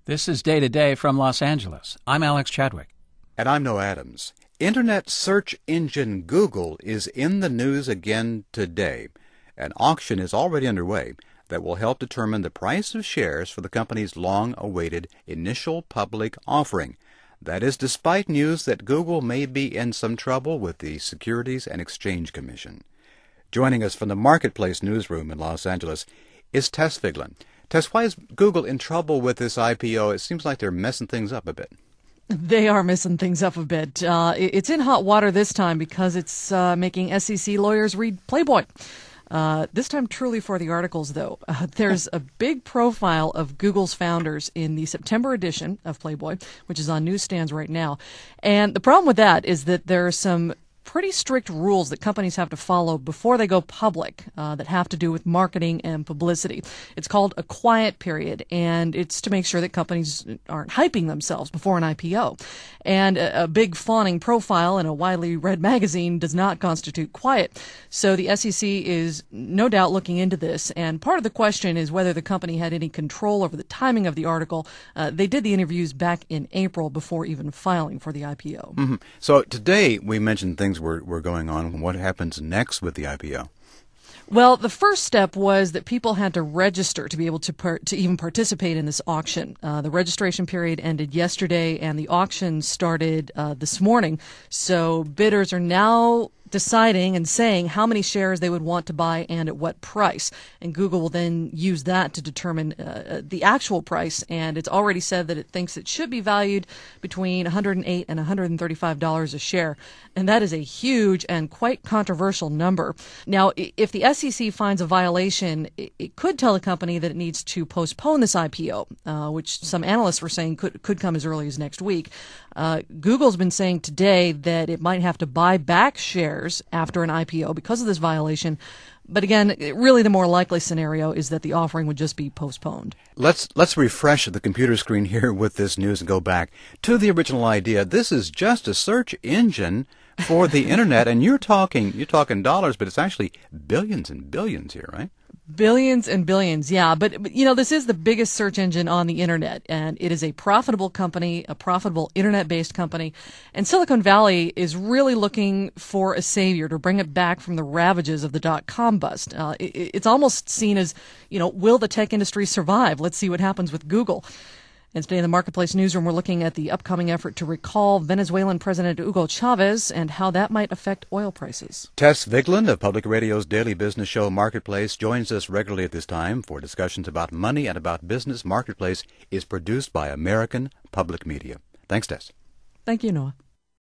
This is Day to Day from Los Angeles. I'm Alex Chadwick. And I'm Noah Adams. Internet search engine Google is in the news again today. An auction is already underway that will help determine the price of shares for the company's long-awaited initial public offering. That is despite news that Google may be in some trouble with the Securities and Exchange Commission. Joining us from the Marketplace newsroom in Los Angeles is Tess Vigeland. Tess, why is Google in trouble with this IPO? It seems like they're messing things up a bit. They are messing things up a bit. It's in hot water this time because it's making SEC lawyers read Playboy. This time truly for the articles, though. There's a big profile of Google's founders in the September edition of Playboy, which is on newsstands right now. And the problem with that is that there are some pretty strict rules that companies have to follow before they go public that have to do with marketing and publicity. It's called a quiet period, and it's to make sure that companies aren't hyping themselves before an IPO. And a big fawning profile in a widely read magazine does not constitute quiet. So the SEC is no doubt looking into this, and part of the question is whether the company had any control over the timing of the article. They did the interviews back in April before even filing for the IPO. Mm-hmm. So today we mentioned things were going on. What happens next with the IPO? Well, the first step was that people had to register to be able to even participate in this auction. The registration period ended yesterday, and the auction started this morning. So bidders are now deciding and saying how many shares they would want to buy and at what price. And Google will then use that to determine the actual price. And it's already said that it thinks it should be valued between $108 and $135 a share. And that is a huge and quite controversial number. Now, if the SEC finds a violation, it could tell the company that it needs to postpone this IPO, which some analysts were saying could come as early as next week. Google's been saying today that it might have to buy back shares after an IPO because of this violation. But again, really the more likely scenario is that the offering would just be postponed. Let's refresh the computer screen here with this news and go back to the original idea. This is just a search engine for the internet, and you're talking dollars, but it's actually billions and billions here, right? Billions and billions, yeah. But you know, this is the biggest search engine on the internet, and it is a profitable company, a profitable internet-based company. And Silicon Valley is really looking for a savior to bring it back from the ravages of the dot-com bust. It's almost seen as, will the tech industry survive? Let's see what happens with Google. And today in the Marketplace newsroom, we're looking at the upcoming effort to recall Venezuelan President Hugo Chavez and how that might affect oil prices. Tess Vigeland of Public Radio's daily business show Marketplace joins us regularly at this time for discussions about money and about business. Marketplace is produced by American Public Media. Thanks, Tess. Thank you, Noah.